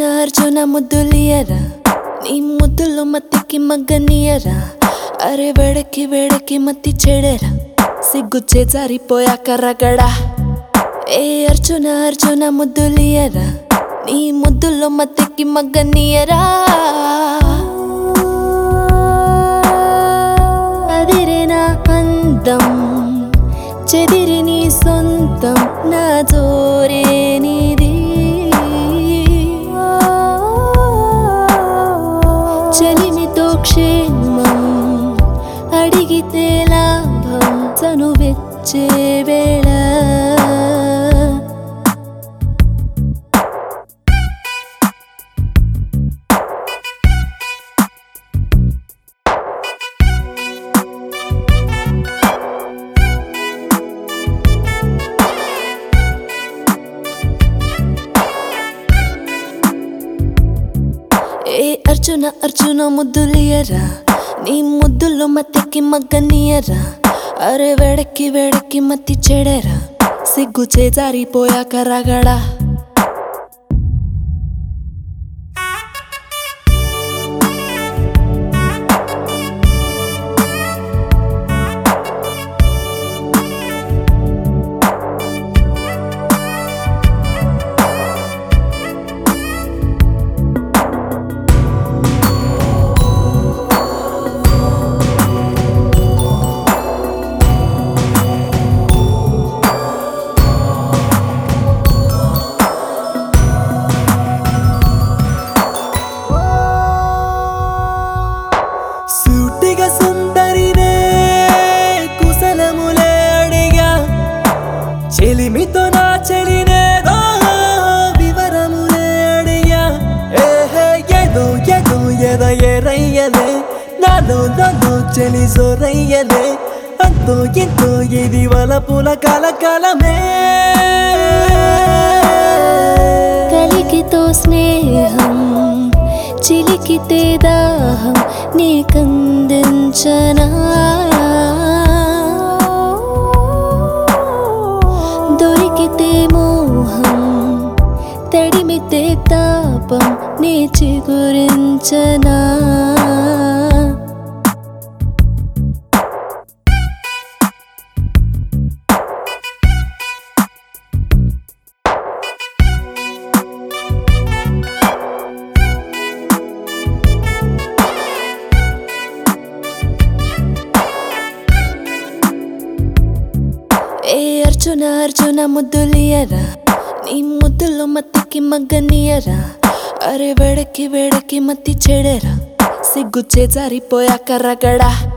అర్జున ముద్దులియరా నీ ముద్దుల్లో మత్తికి మగ్గనియరా అరే వేడకి వేడకి మత్తి చెడేరా సిగ్గుచ్చే జారిపోయాక రగడా ఏ అర్జున ముద్దులియరా నీ ముద్దుల్లో మత్తికి మగ్గనియరా అదిరే నా అందం చెదిరి నీ సొంతం నా జోరే నీది చెలిమితో క్షేమం అడిగితే లాభం చనువెచ్చే వేళ ఏ అర్జున ముద్దులియరా నీ ముద్దుల్లో మత్తికి మగ్గనియరా అరే వేడకి వేడకి మత్తి చెడేరా సిగ్గుచే జారిపోయాక రగడా సూటిగా సుందరినే కుశలములే అడిగా చెలిమితో నా చెలినేదో వివరములే అడిగా ఏహే ఏదో ఏదో ఎద ఎరయ్యలే నాలో నాలో చెలి సొరయ్యలే అంతో ఎంతో ఇది వలపుల కలకలమే కలికితో స్నేహం చిలికితే దాహం నీకందించనా దొరికితే మోహం తడిమితే తాపం నీ చిగురించనా ఏ అర్జున ముద్దులియరా నీ ముద్దుల్లో మత్తికి మగ్గనియరా అరే వేడకి వేడకి మత్తి చెడేరా సిగ్గుచ్చే జారిపోయాక రగడా